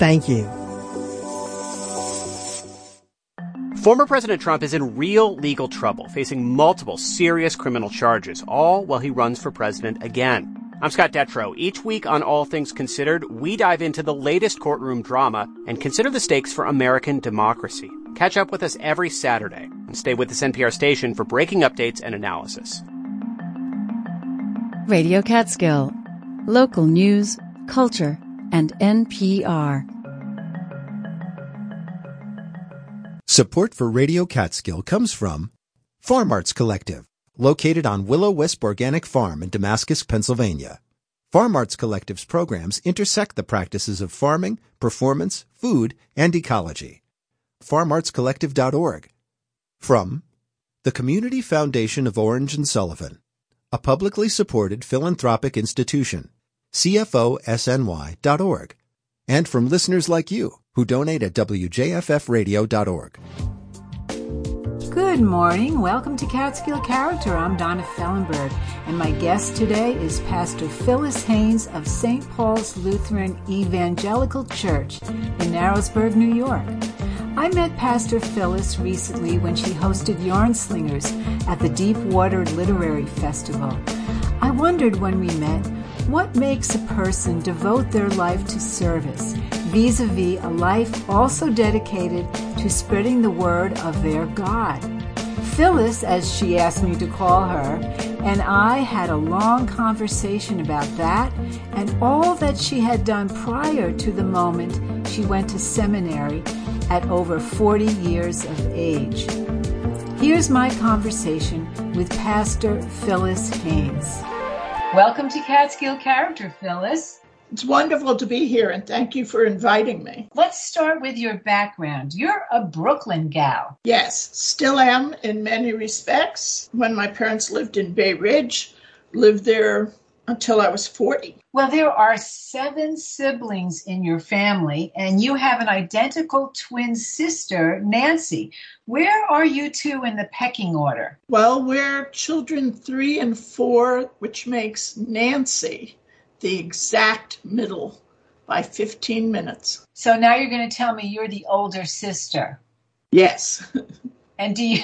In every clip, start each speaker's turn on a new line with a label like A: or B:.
A: Thank you.
B: Former President Trump is in real legal trouble, facing multiple serious criminal charges, all while he runs for president again. I'm Scott Detrow. Each week on All Things Considered, we dive into the latest courtroom drama and consider the stakes for American democracy. Catch up with us every Saturday and stay with this NPR station for breaking updates and analysis.
C: Radio Catskill. Local news, culture, and NPR.
D: Support for Radio Catskill comes from Farm Arts Collective, located on Willow Wisp Organic Farm in Damascus, Pennsylvania. Farm Arts Collective's programs intersect the practices of farming, performance, food, and ecology. FarmArtsCollective.org. From the Community Foundation of Orange and Sullivan, a publicly supported philanthropic institution, CFOSNY.org. And from listeners like you who donate at WJFFradio.org.
E: Good morning. Welcome to Catskill Character. I'm Donna Fellenberg, and my guest today is Pastor Phyllis Haynes of St. Paul's Lutheran Evangelical Church in Narrowsburg, New York. I met Pastor Phyllis recently when she hosted Yarn Slingers at the Deepwater Literary Festival. I wondered when we met, what makes a person devote their life to service, vis-a-vis a life also dedicated to spreading the word of their God? Phyllis, as she asked me to call her, and I had a long conversation about that and all that she had done prior to the moment she went to seminary at over 40 years of age. Here's my conversation with Pastor Phyllis Haynes. Welcome to Catskill Character, Phyllis.
F: It's wonderful to be here, and thank you for inviting me.
E: Let's start with your background. You're a Brooklyn gal.
F: Yes, still am in many respects. When my parents lived in Bay Ridge, lived there until I was 40.
E: Well, there are 7 siblings in your family, and you have an identical twin sister, Nancy. Where are you two in the pecking order?
F: Well, we're children 3 and 4, which makes Nancy the exact middle by 15 minutes.
E: So now you're going to tell me you're the older sister.
F: Yes.
E: And do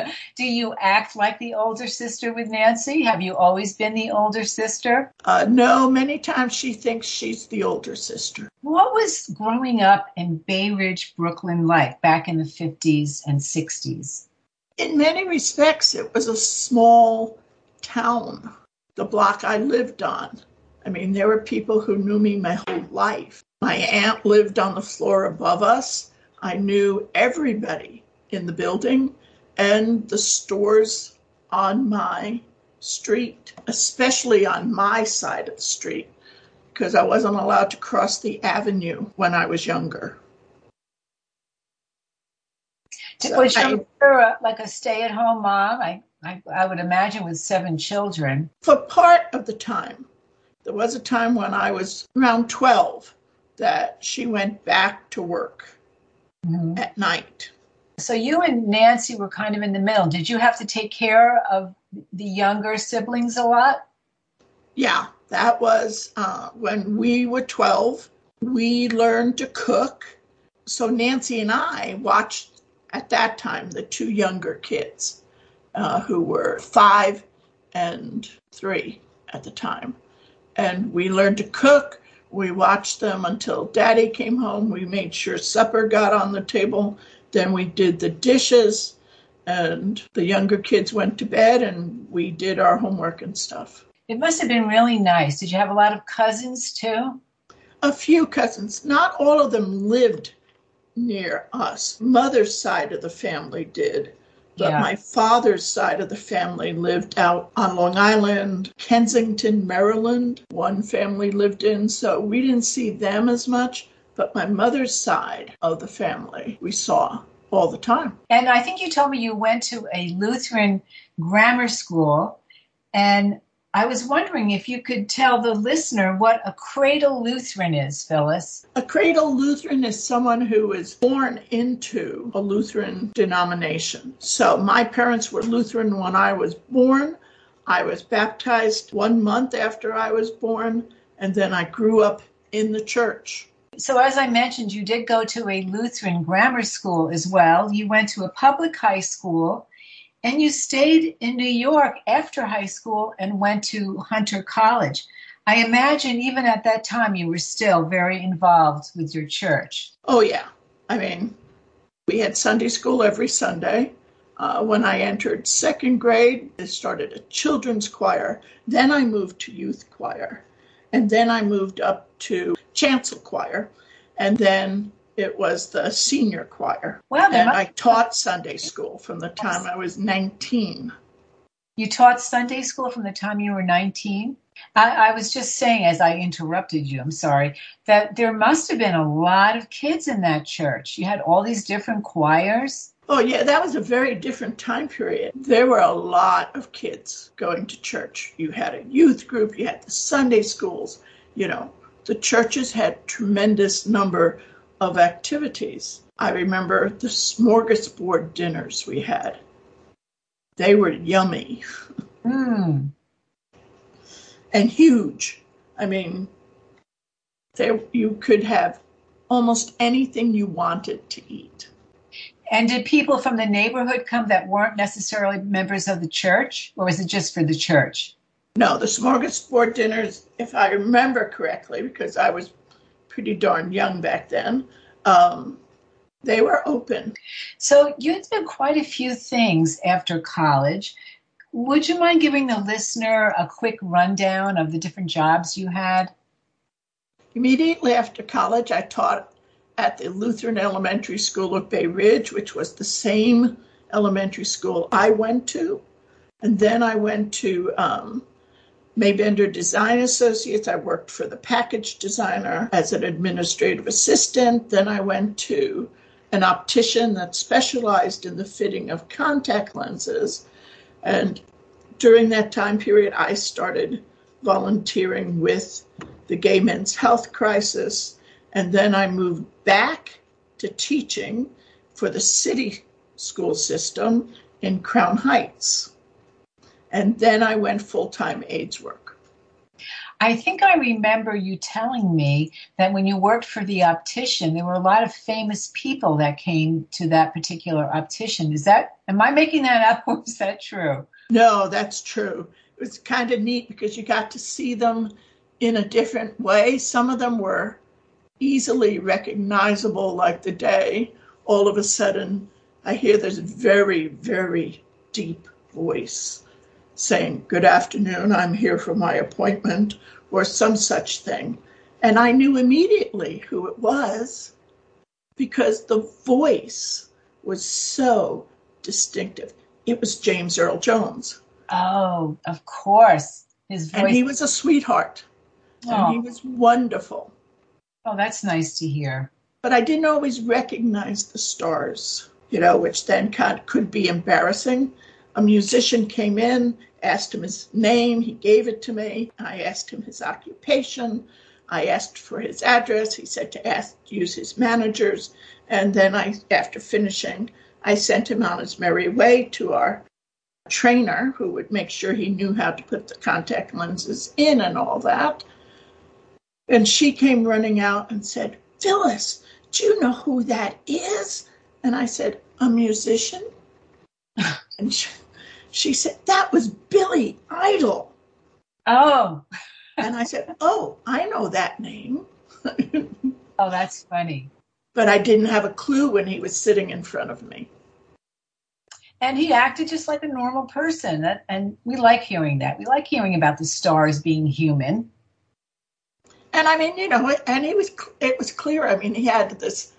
E: you act like the older sister with Nancy? Have you always been the older sister?
F: No, many times she thinks she's the older sister.
E: What was growing up in Bay Ridge, Brooklyn like back in the 50s and 60s?
F: In many respects, it was a small town, the block I lived on. I mean, there were people who knew me my whole life. My aunt lived on the floor above us. I knew everybody in the building and the stores on my street, especially on my side of the street, because I wasn't allowed to cross the avenue when I was younger.
E: Was your mother like a stay-at-home mom? I would imagine with 7 children.
F: For part of the time. There was a time when I was around 12 that she went back to work at night.
E: So you and Nancy were kind of in the middle. Did you have to take care of the younger siblings a lot?
F: Yeah, that was when we were 12. We learned to cook. So Nancy and I watched, at that time, the 2 younger kids who were 5 and 3 at the time. And we learned to cook. We watched them until Daddy came home. We made sure supper got on the table. Then we did the dishes, and the younger kids went to bed, and we did our homework and stuff.
E: It must have been really nice. Did you have a lot of cousins, too?
F: A few cousins. Not all of them lived near us. Mother's side of the family did. But my father's side of the family lived out on Long Island, Kensington, Maryland. One family lived in, so we didn't see them as much. But my mother's side of the family, we saw all the time.
E: And I think you told me you went to a Lutheran grammar school. And I was wondering if you could tell the listener what a cradle Lutheran is, Phyllis.
F: A cradle Lutheran is someone who is born into a Lutheran denomination. So my parents were Lutheran when I was born. I was baptized 1 month after I was born, and then I grew up in the church.
E: So as I mentioned, you did go to a Lutheran grammar school as well. You went to a public high school, and you stayed in New York after high school and went to Hunter College. I imagine even at that time you were still very involved with your church.
F: Oh, yeah. I mean, we had Sunday school every Sunday. When I entered second grade, I started a children's choir. Then I moved to youth choir. And then I moved up to chancel choir. And then it was the senior choir.
E: Wow,
F: and I taught Sunday school from the time I was 19.
E: You taught Sunday school from the time you were 19? I was just saying, as I interrupted you, I'm sorry, that there must have been a lot of kids in that church. You had all these different choirs.
F: Oh, yeah, that was a very different time period. There were a lot of kids going to church. You had a youth group, you had the Sunday schools. You know, the churches had tremendous number of activities. I remember the smorgasbord dinners we had. They were yummy.
E: Mm.
F: And huge. I mean, you could have almost anything you wanted to eat.
E: And did people from the neighborhood come that weren't necessarily members of the church, or was it just for the church?
F: No, the smorgasbord dinners, if I remember correctly, because I was pretty darn young back then, they were open.
E: So you did quite a few things after college. Would you mind giving the listener a quick rundown of the different jobs you had?
F: Immediately after college, I taught at the Lutheran Elementary School of Bay Ridge, which was the same elementary school I went to. And then I went to Maybender Design Associates. I worked for the package designer as an administrative assistant. Then I went to an optician that specialized in the fitting of contact lenses. And during that time period, I started volunteering with the Gay Men's Health Crisis. And then I moved back to teaching for the city school system in Crown Heights. And then I went full-time AIDS work.
E: I think I remember you telling me that when you worked for the optician, there were a lot of famous people that came to that particular optician. Am I making that up, or is that true?
F: No, that's true. It was kind of neat because you got to see them in a different way. Some of them were easily recognizable, like the day all of a sudden I hear this very, very deep voice saying, "Good afternoon, I'm here for my appointment," or some such thing. And I knew immediately who it was because the voice was so distinctive. It was James Earl Jones.
E: Oh, of course. His voice.
F: And he was a sweetheart. And he was wonderful.
E: Oh, that's nice to hear.
F: But I didn't always recognize the stars, which then could be embarrassing. A musician came in, asked him his name, he gave it to me. I asked him his occupation. I asked for his address. He said to use his managers. And then after finishing, I sent him on his merry way to our trainer who would make sure he knew how to put the contact lenses in and all that. And she came running out and said, "Phyllis, do you know who that is?" And I said, "A musician?" And she said, "That was Billy Idol."
E: Oh.
F: And I said, "Oh, I know that name."
E: Oh, that's funny.
F: But I didn't have a clue when he was sitting in front of me.
E: And he acted just like a normal person. And we like hearing that. We like hearing about the stars being human.
F: And I mean, and it was clear. I mean, he had this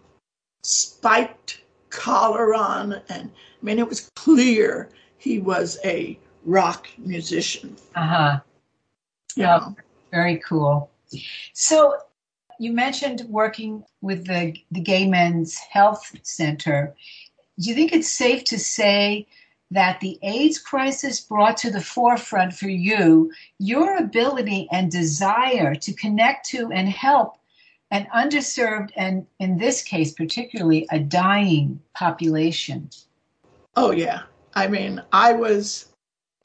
F: spiked collar on, and I mean, it was clear he was a rock musician.
E: Uh-huh.
F: Yeah.
E: Very cool. So you mentioned working with the Gay Men's Health Center. Do you think it's safe to say that the AIDS crisis brought to the forefront for you your ability and desire to connect to and help an underserved, and in this case, particularly a dying population?
F: Oh, yeah. I mean, I was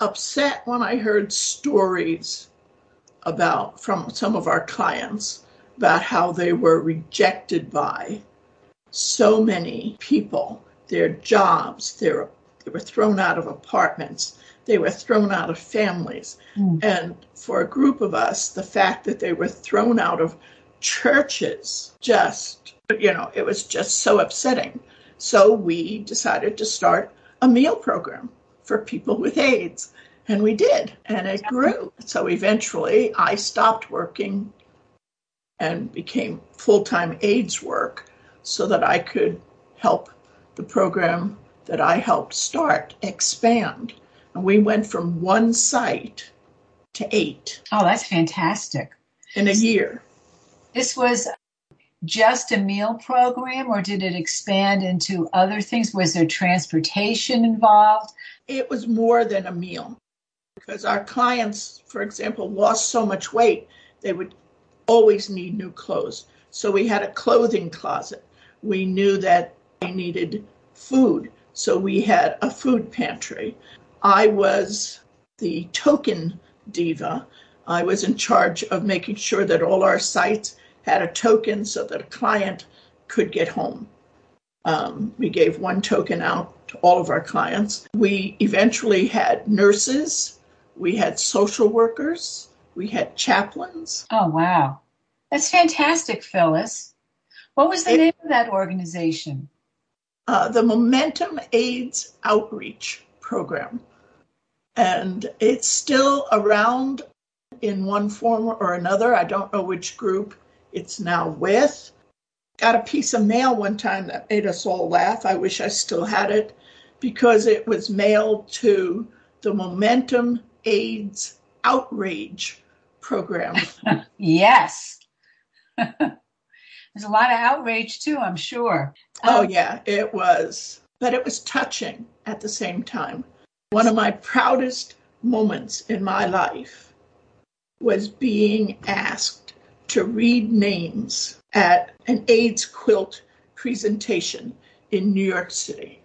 F: upset when I heard stories from some of our clients about how they were rejected by so many people, their jobs, they were thrown out of apartments, they were thrown out of families. And for a group of us, the fact that they were thrown out of churches it was just so upsetting. So we decided to start a meal program for people with AIDS. And we did, and it grew. So eventually I stopped working and became full-time AIDS work so that I could help the program that I helped start expand. And we went from 1 site to 8.
E: Oh, that's fantastic.
F: In a year.
E: This was just a meal program, or did it expand into other things? Was there transportation involved?
F: It was more than a meal, because our clients, for example, lost so much weight, they would always need new clothes. So we had a clothing closet. We knew that they needed food, so we had a food pantry. I was the token diva. I was in charge of making sure that all our sites had a token so that a client could get home. We gave 1 token out to all of our clients. We eventually had nurses, we had social workers, we had chaplains.
E: Oh, wow. That's fantastic, Phyllis. What was the name of that organization?
F: The Momentum AIDS Outreach Program. And it's still around in one form or another. I don't know which group it's now with. Got a piece of mail one time that made us all laugh. I wish I still had it, because it was mailed to the Momentum AIDS Outrage Program.
E: Yes. There's a lot of outrage too, I'm sure.
F: Oh yeah, it was. But it was touching at the same time. One of my proudest moments in my life was being asked to read names at an AIDS quilt presentation in New York City.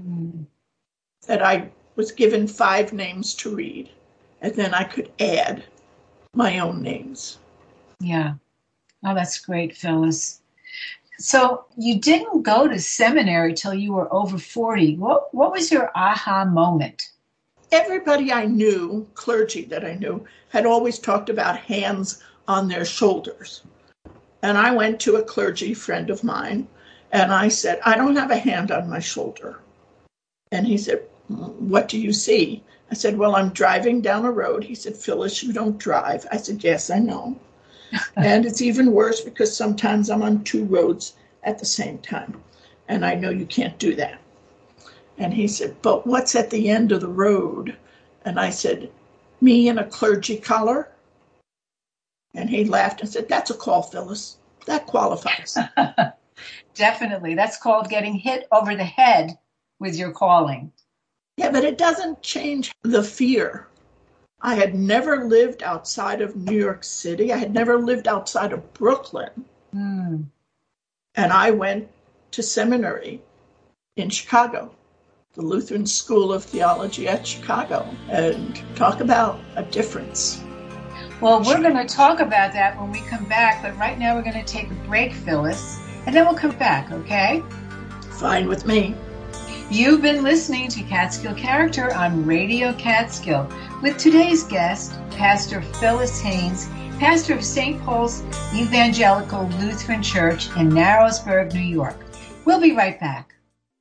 F: That I was given 5 names to read, and then I could add my own names.
E: Yeah. Oh, that's great, Phyllis. So you didn't go to seminary till you were over 40. What was your aha moment?
F: Everybody I knew, clergy that I knew, had always talked about hands on their shoulders. And I went to a clergy friend of mine, and I said, I don't have a hand on my shoulder. And he said, what do you see? I said, well, I'm driving down a road. He said, Phyllis, you don't drive. I said, yes, I know. And it's even worse because sometimes I'm on 2 roads at the same time. And I know you can't do that. And he said, but what's at the end of the road? And I said, me in a clergy collar? And he laughed and said, that's a call, Phyllis. That qualifies.
E: Definitely. That's called getting hit over the head with your calling.
F: Yeah, but it doesn't change the fear. I had never lived outside of New York City. I had never lived outside of Brooklyn. And I went to seminary in Chicago, the Lutheran School of Theology at Chicago, and talk about a difference.
E: Well, we're going to talk about that when we come back, but right now we're going to take a break, Phyllis, and then we'll come back, okay?
F: Fine with me.
E: You've been listening to Catskill Character on Radio Catskill with today's guest, Pastor Phyllis Haynes, pastor of St. Paul's Evangelical Lutheran Church in Narrowsburg, New York. We'll be right back.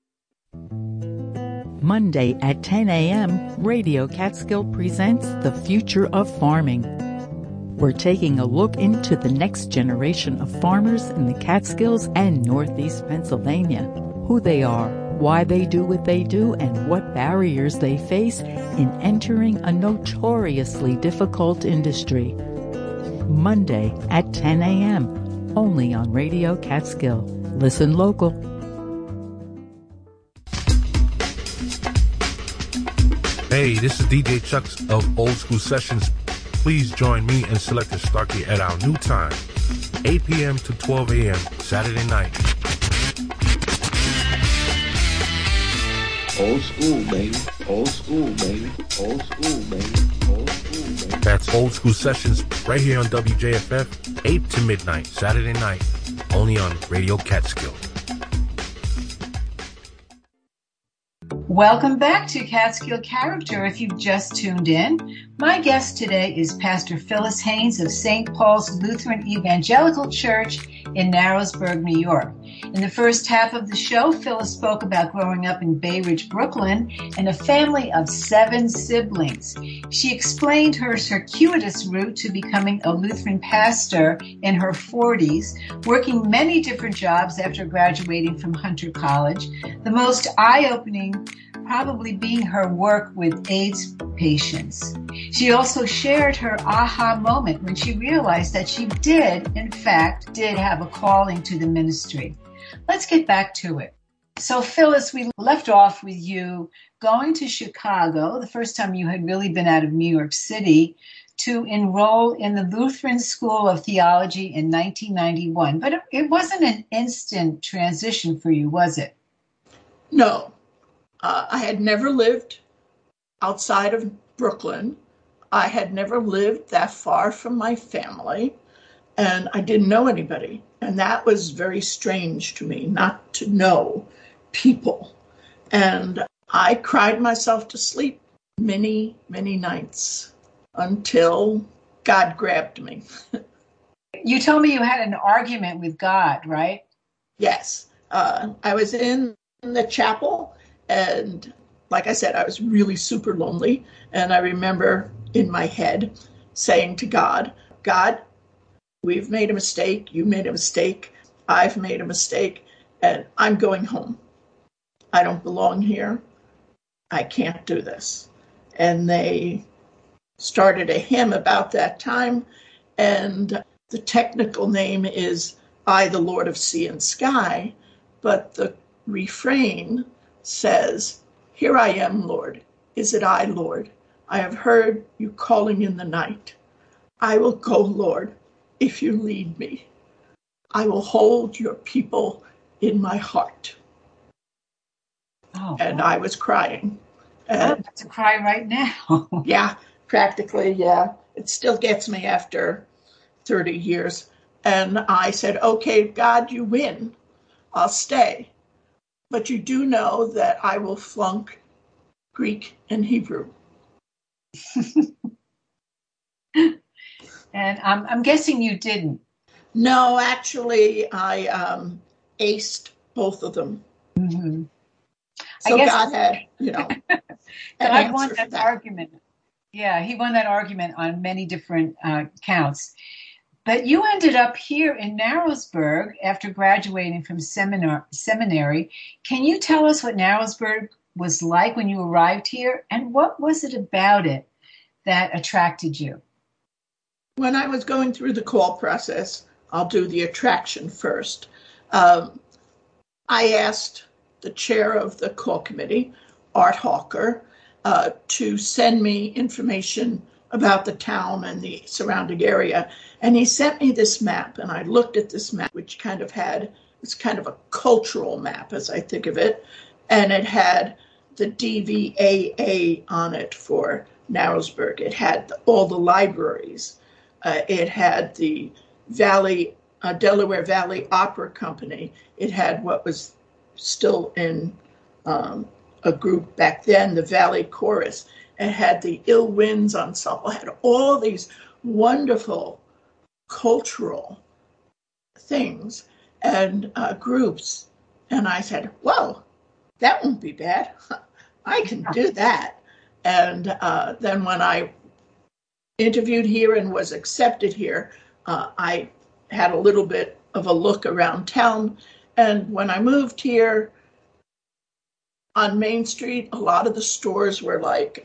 A: Monday at 10 a.m., Radio Catskill presents The Future of Farming. We're taking a look into the next generation of farmers in the Catskills and Northeast Pennsylvania, who they are, why they do what they do, and what barriers they face in entering a notoriously difficult industry. Monday at 10 a.m., only on Radio Catskill. Listen local.
G: Hey, this is DJ Chucks of Old School Sessions. Please join me and Selector Starkey at our new time, 8 p.m. to 12 a.m. Saturday night.
H: Old school, baby. Old school, baby. Old school, baby. Old school, baby.
G: That's Old School Sessions right here on WJFF, 8 to midnight, Saturday night, only on Radio Catskill.
E: Welcome back to Catskill Character. If you've just tuned in, my guest today is Pastor Phyllis Haynes of St. Paul's Lutheran Evangelical Church in Narrowsburg, New York. In the first half of the show, Phyllis spoke about growing up in Bay Ridge, Brooklyn, in a family of 7 siblings. She explained her circuitous route to becoming a Lutheran pastor in her 40s, working many different jobs after graduating from Hunter College. The most eye-opening probably being her work with AIDS patients. She also shared her aha moment when she realized that she did have a calling to the ministry. Let's get back to it. So Phyllis, we left off with you going to Chicago, the first time you had really been out of New York City, to enroll in the Lutheran School of Theology in 1991. But it wasn't an instant transition for you, was it?
F: No. I had never lived outside of Brooklyn. I had never lived that far from my family, and I didn't know anybody. And that was very strange to me, not to know people. And I cried myself to sleep many, many nights until God grabbed me.
E: You told me you had an argument with God, right?
F: Yes. I was in the chapel, and like I said, I was really super lonely. And I remember in my head saying to God, God, we've made a mistake. You made a mistake. I've made a mistake. And I'm going home. I don't belong here. I can't do this. And they started a hymn about that time. And the technical name is I, the Lord of Sea and Sky. But the refrain says, here I am, Lord. Is it I, Lord? I have heard you calling in the night. I will go, Lord, if you lead me. I will hold your people in my heart.
E: Oh,
F: and I was crying.
E: And I have to cry right now.
F: Yeah, practically, yeah. It still gets me after 30 years. And I said, okay, God, you win. I'll stay. But you do know that I will flunk Greek and Hebrew.
E: And I'm guessing you didn't.
F: No, actually, I aced both of them.
E: Mm-hmm.
F: So God had,
E: God won that argument. Yeah, he won that argument on many different counts. But you ended up here in Narrowsburg after graduating from seminary. Can you tell us what Narrowsburg was like when you arrived here? And what was it about it that attracted you?
F: When I was going through the call process, I'll do the attraction first. I asked the chair of the call committee, Art Hawker, to send me information about the town and the surrounding area. And he sent me this map, and I looked at this map, which it's kind of a cultural map, as I think of it. And it had the DVAA on it for Narrowsburg. It had all the libraries. It had the Delaware Valley Opera Company. It had what was still in a group back then, the Valley Chorus. It had the Ill Winds Ensemble. It had all these wonderful cultural things and groups. And I said, whoa, that won't be bad. I can do that. And then when I interviewed here and was accepted here, I had a little bit of a look around town. And when I moved here on Main Street, a lot of the stores were like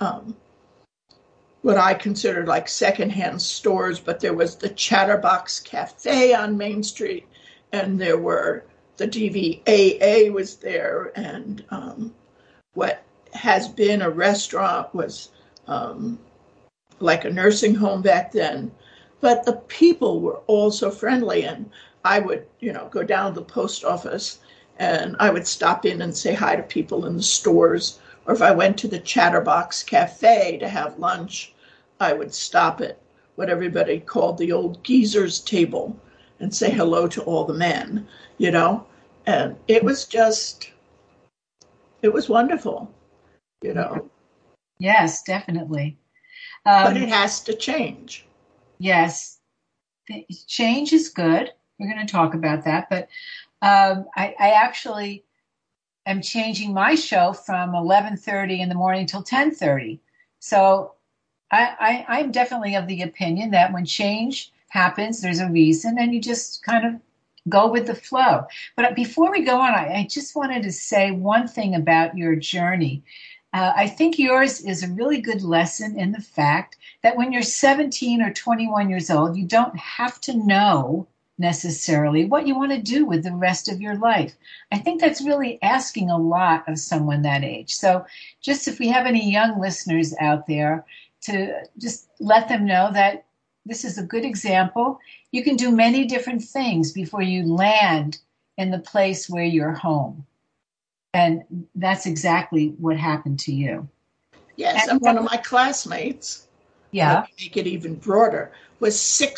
F: what I considered like secondhand stores, but there was the Chatterbox Cafe on Main Street, and there were the DVAA was there, and what has been a restaurant was like a nursing home back then. But the people were all so friendly, and I would, go down to the post office, and I would stop in and say hi to people in the stores Or if I went to the Chatterbox Cafe to have lunch, I would stop at what everybody called the old geezer's table and say hello to all the men, you know? And it was wonderful, you know?
E: Yes, definitely.
F: But it has to change.
E: Yes. Change is good. We're going to talk about that. But I actually am changing my show from 11:30 in the morning till 10:30. So I'm definitely of the opinion that when change happens, there's a reason, and you just kind of go with the flow. But before we go on, I just wanted to say one thing about your journey. I think yours is a really good lesson in the fact that when you're 17 or 21 years old, you don't have to know necessarily what you want to do with the rest of your life. I think that's really asking a lot of someone that age. So just if we have any young listeners out there, to just let them know that this is a good example. You can do many different things before you land in the place where you're home. And that's exactly what happened to you.
F: Yes, and one of my classmates,
E: yeah,
F: make it even broader, was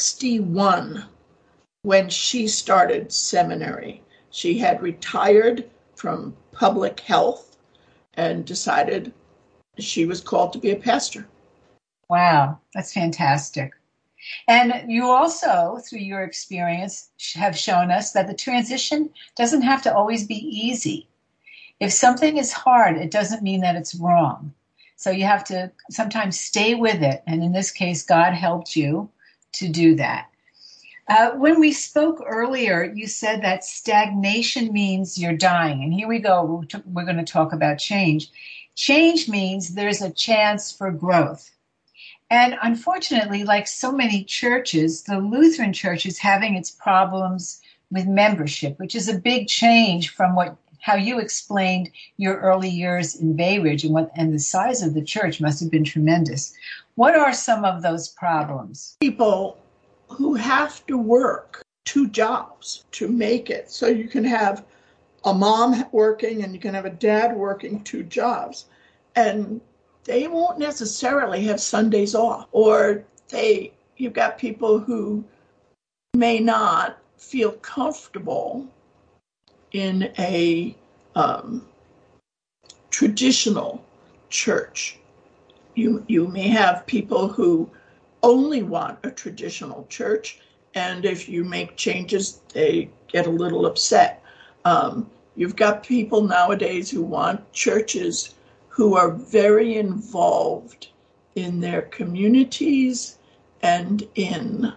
F: 61 when she started seminary. She had retired from public health and decided she was called to be a pastor.
E: Wow, that's fantastic. And you also, through your experience, have shown us that the transition doesn't have to always be easy. If something is hard, it doesn't mean that it's wrong. So you have to sometimes stay with it. And in this case, God helped you to do that. When we spoke earlier, you said that stagnation means you're dying. And here we go. We're going to talk about change. Change means there's a chance for growth. And unfortunately, like so many churches, the Lutheran Church is having its problems with membership, which is a big change from how you explained your early years in Bay Ridge, and the size of the church must have been tremendous. What are some of those problems?
F: People who have to work 2 jobs to make it. So you can have a mom working and you can have a dad working 2 jobs. And they won't necessarily have Sundays off. Or you've got people who may not feel comfortable in a traditional church. You may have people who only want a traditional church, and if you make changes, they get a little upset. You've got people nowadays who want churches who are very involved in their communities and in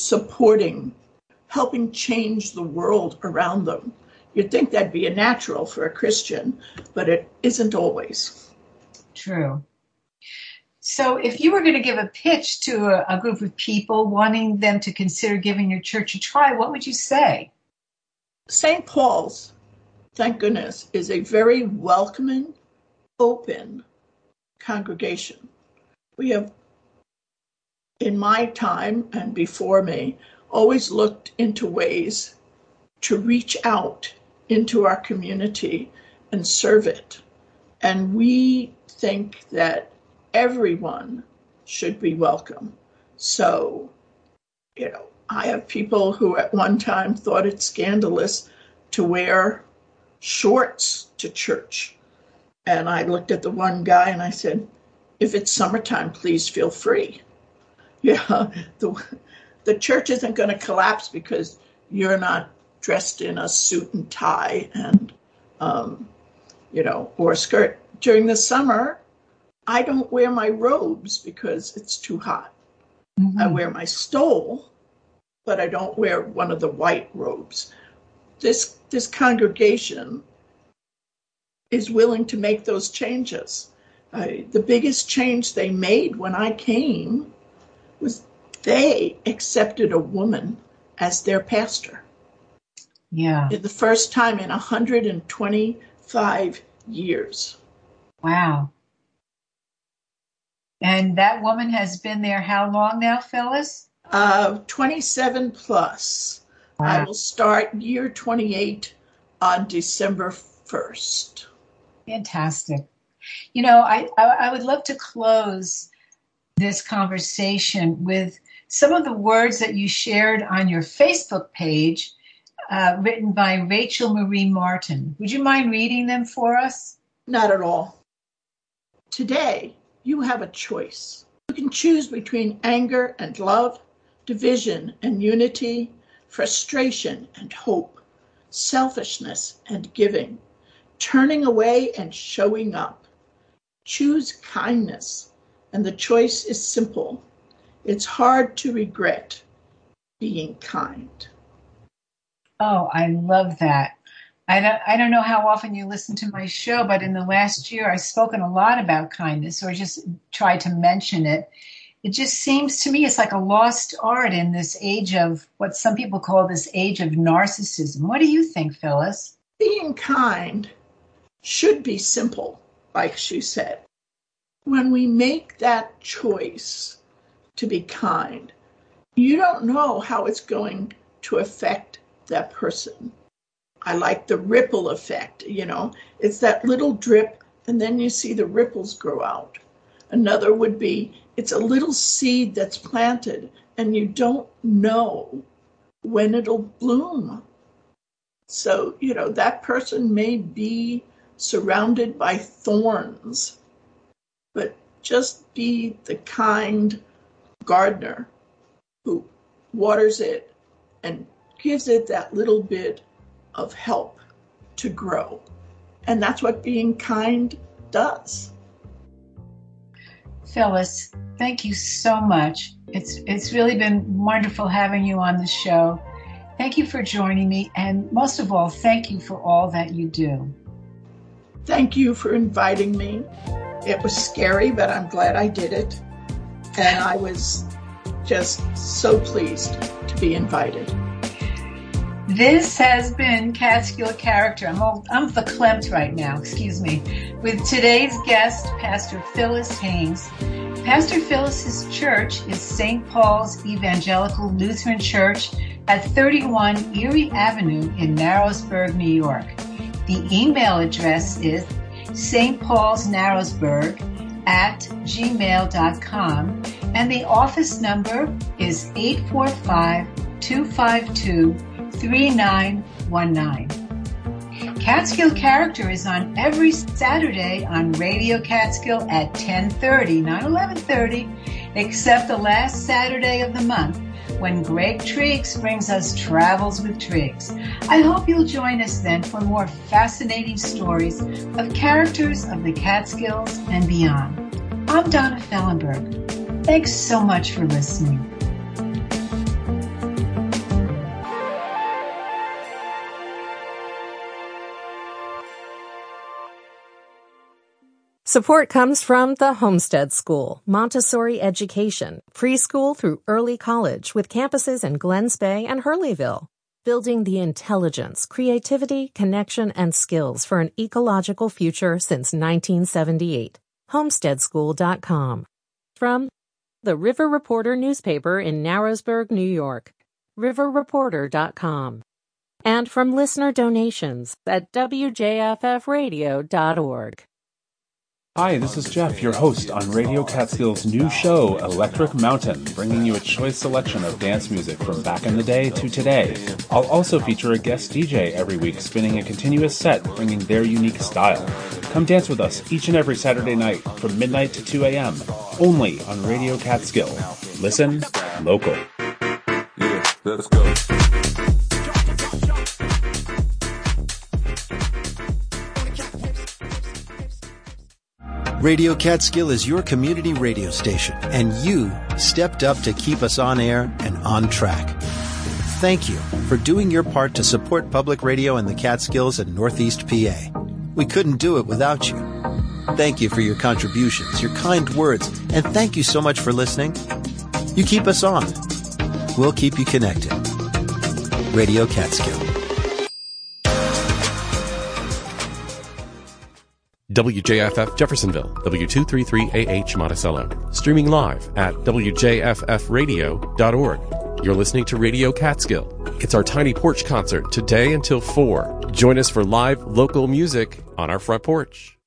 F: helping change the world around them. You'd think that'd be a natural for a Christian, but it isn't always.
E: True. So if you were going to give a pitch to a group of people wanting them to consider giving your church a try, what would you say?
F: St. Paul's, thank goodness, is a very welcoming, open congregation. We have, in my time and before me, always looked into ways to reach out into our community and serve it. And we think that everyone should be welcome. So, I have people who at one time thought it scandalous to wear shorts to church. And I looked at the one guy and I said, if it's summertime, please feel free. Yeah, the church isn't going to collapse because you're not dressed in a suit and tie and, or a skirt. During the summer, I don't wear my robes because it's too hot. Mm-hmm. I wear my stole, but I don't wear one of the white robes. This congregation is willing to make those changes. The biggest change they made when I came was they accepted a woman as their pastor.
E: Yeah.
F: The first time in 125 years.
E: Wow. And that woman has been there how long now, Phyllis?
F: 27 plus.
E: Wow.
F: I will start year 28 on December 1st.
E: Fantastic. You know, I would love to close this conversation with some of the words that you shared on your Facebook page, written by Rachel Marie Martin. Would you mind reading them for us?
F: Not at all. Today, you have a choice. You can choose between anger and love, division and unity, frustration and hope, selfishness and giving, turning away and showing up. Choose kindness, and the choice is simple. It's hard to regret being kind.
E: Oh, I love that. I don't know how often you listen to my show, but in the last year I've spoken a lot about kindness, or just tried to mention it. It just seems to me it's like a lost art in this age of what some people call this age of narcissism. What do you think, Phyllis?
F: Being kind should be simple, like she said. When we make that choice to be kind, you don't know how it's going to affect that person. I like the ripple effect, you know. It's that little drip, and then you see the ripples grow out. Another would be, it's a little seed that's planted, and you don't know when it'll bloom. So, you know, that person may be surrounded by thorns, but just be the kind gardener who waters it and gives it that little bit of help to grow. And that's what being kind does.
E: Phyllis, thank you so much. It's really been wonderful having you on the show. Thank you for joining me, and most of all, thank you for all that you do.
F: Thank you for inviting me. It was scary, but I'm glad I did it. And I was just so pleased to be invited.
E: This has been Catskill Character. I'm verklempt right now, excuse me, with today's guest, Pastor Phyllis Haynes. Pastor Phyllis's church is St. Paul's Evangelical Lutheran Church at 31 Erie Avenue in Narrowsburg, New York. The email address is stpaulsnarrowsburg@gmail.com, and the office number is 845-252-3919. Catskill Character is on every Saturday on Radio Catskill at 10:30, not 11:30, except the last Saturday of the month when Greg Triggs brings us Travels with Triggs. I hope you'll join us then for more fascinating stories of characters of the Catskills and beyond. I'm Donna Fellenberg. Thanks so much for listening.
I: Support comes from the Homestead School, Montessori education, preschool through early college with campuses in Glens Bay and Hurleyville, building the intelligence, creativity, connection, and skills for an ecological future since 1978. Homesteadschool.com. From the River Reporter newspaper in Narrowsburg, New York, riverreporter.com. And from listener donations at wjffradio.org.
J: Hi, this is Jeff, your host on Radio Catskill's new show, Electric Mountain, bringing you a choice selection of dance music from back in the day to today. I'll also feature a guest DJ every week, spinning a continuous set, bringing their unique style. Come dance with us each and every Saturday night from midnight to 2 a.m., only on Radio Catskill. Listen local.
K: Yeah, let's go.
D: Radio Catskill is your community radio station, and you stepped up to keep us on air and on track. Thank you for doing your part to support public radio in the Catskills and Northeast PA. We couldn't do it without you. Thank you for your contributions, your kind words, and thank you so much for listening. You keep us on. We'll keep you connected. Radio Catskill.
L: WJFF Jeffersonville, W233AH Monticello. Streaming live at WJFFradio.org. You're listening to Radio Catskill. It's our tiny porch concert today until 4. Join us for live local music on our front porch.